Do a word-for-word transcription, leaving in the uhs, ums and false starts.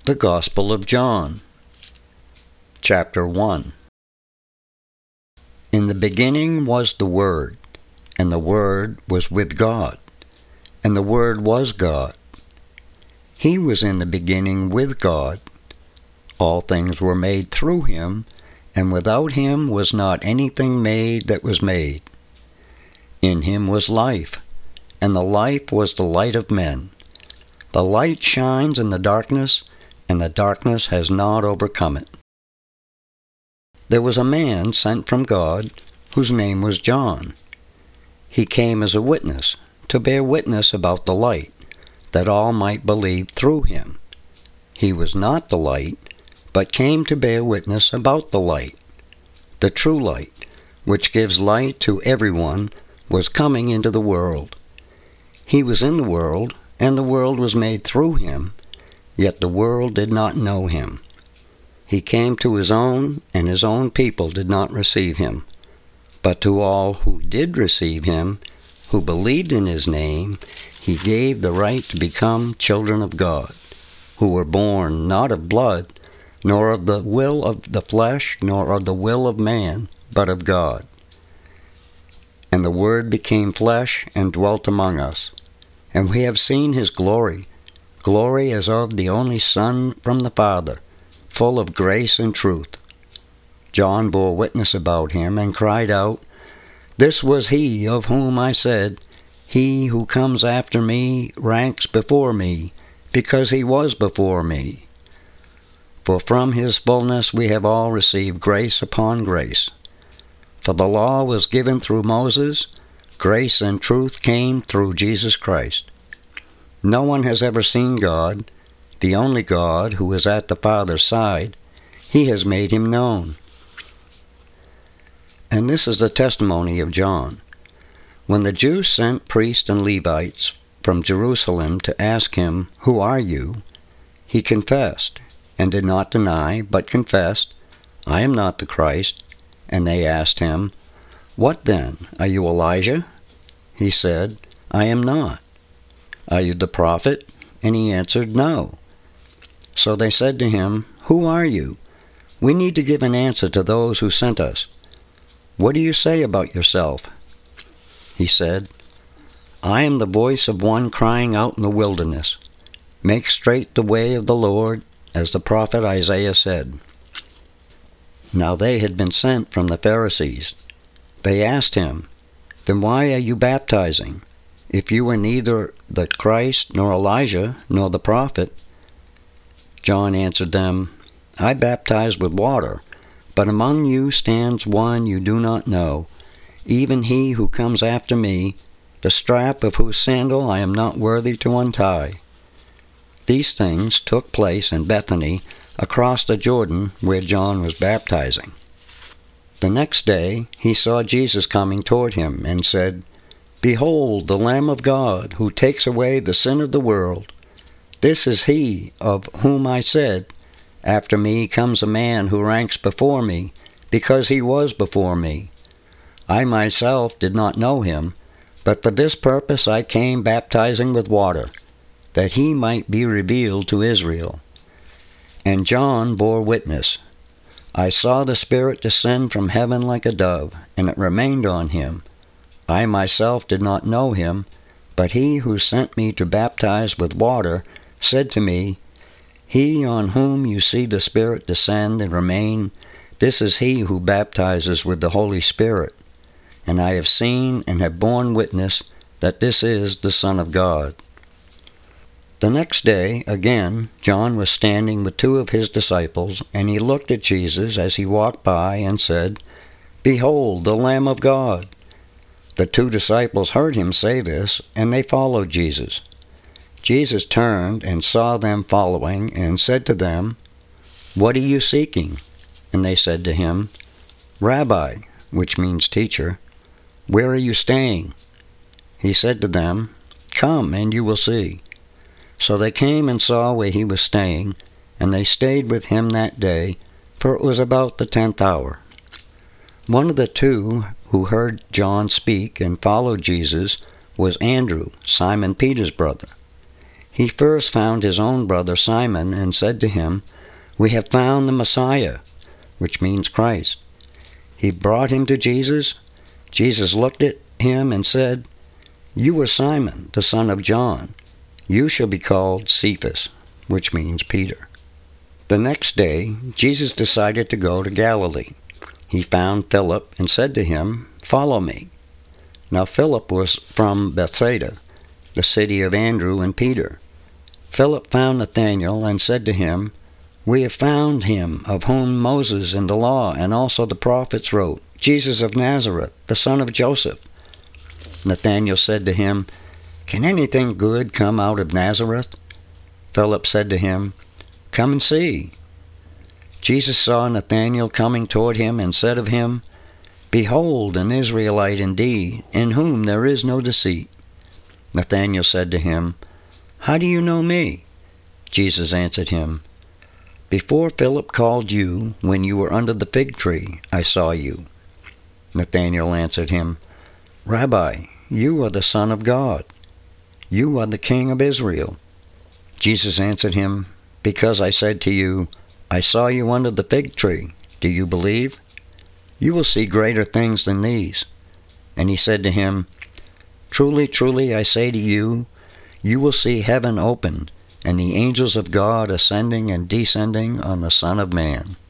The Gospel of John, Chapter one. In the beginning was the Word, and the Word was with God, and the Word was God. He was in the beginning with God. All things were made through him, and without him was not anything made that was made. In him was life, and the life was the light of men. The light shines in the darkness, and the darkness has not overcome it. There was a man sent from God, whose name was John. He came as a witness, to bear witness about the light, that all might believe through him. He was not the light, but came to bear witness about the light. The true light, which gives light to everyone, was coming into the world. He was in the world, and the world was made through him, yet the world did not know him. He came to his own, and his own people did not receive him. But to all who did receive him, who believed in his name, he gave the right to become children of God, who were born not of blood, nor of the will of the flesh, nor of the will of man, but of God. And the Word became flesh and dwelt among us, and we have seen his glory, glory as of the only Son from the Father, full of grace and truth. John bore witness about him, and cried out, "This was he of whom I said, He who comes after me ranks before me, because he was before me." For from his fullness we have all received grace upon grace. For the law was given through Moses, grace and truth came through Jesus Christ. No one has ever seen God, the only God who is at the Father's side. He has made him known. And this is the testimony of John. When the Jews sent priests and Levites from Jerusalem to ask him, "Who are you?" he confessed, and did not deny, but confessed, "I am not the Christ." And they asked him, "What then? Are you Elijah?" He said, "I am not." "Are you the prophet?" And he answered, "No." So they said to him, "Who are you? We need to give an answer to those who sent us. What do you say about yourself?" He said, "I am the voice of one crying out in the wilderness, 'Make straight the way of the Lord,' as the prophet Isaiah said." Now they had been sent from the Pharisees. They asked him, "Then why are you baptizing, if you are neither the Christ, nor Elijah, nor the prophet?" John answered them, "I baptize with water, but among you stands one you do not know, even he who comes after me, the strap of whose sandal I am not worthy to untie." These things took place in Bethany, across the Jordan, where John was baptizing. The next day he saw Jesus coming toward him, and said, "Behold, the Lamb of God, who takes away the sin of the world. This is he of whom I said, After me comes a man who ranks before me, because he was before me. I myself did not know him, but for this purpose I came baptizing with water, that he might be revealed to Israel." And John bore witness, "I saw the Spirit descend from heaven like a dove, and it remained on him. I myself did not know him, but he who sent me to baptize with water said to me, 'He on whom you see the Spirit descend and remain, this is he who baptizes with the Holy Spirit.' And I have seen and have borne witness that this is the Son of God." The next day, again, John was standing with two of his disciples, and he looked at Jesus as he walked by and said, "Behold, the Lamb of God." The two disciples heard him say this, and they followed Jesus. Jesus turned and saw them following, and said to them, "What are you seeking?" And they said to him, "Rabbi," which means teacher, "where are you staying?" He said to them, "Come, and you will see." So they came and saw where he was staying, and they stayed with him that day, for it was about the tenth hour. One of the two who heard John speak and followed Jesus was Andrew, Simon Peter's brother. He first found his own brother Simon and said to him, "We have found the Messiah," which means Christ. He brought him to Jesus. Jesus looked at him and said, "You are Simon, the son of John. You shall be called Cephas," which means Peter. The next day, Jesus decided to go to Galilee. He found Philip and said to him, "Follow me." Now Philip was from Bethsaida, the city of Andrew and Peter. Philip found Nathanael and said to him, "We have found him of whom Moses in the law and also the prophets wrote, Jesus of Nazareth, the son of Joseph." Nathanael said to him, "Can anything good come out of Nazareth?" Philip said to him, "Come and see." Jesus saw Nathanael coming toward him and said of him, "Behold, an Israelite indeed, in whom there is no deceit." Nathanael said to him, "How do you know me?" Jesus answered him, "Before Philip called you, when you were under the fig tree, I saw you." Nathanael answered him, "Rabbi, you are the Son of God. You are the King of Israel." Jesus answered him, "Because I said to you, I saw you under the fig tree, do you believe? You will see greater things than these." And he said to him, "Truly, truly, I say to you, you will see heaven opened, and the angels of God ascending and descending on the Son of Man."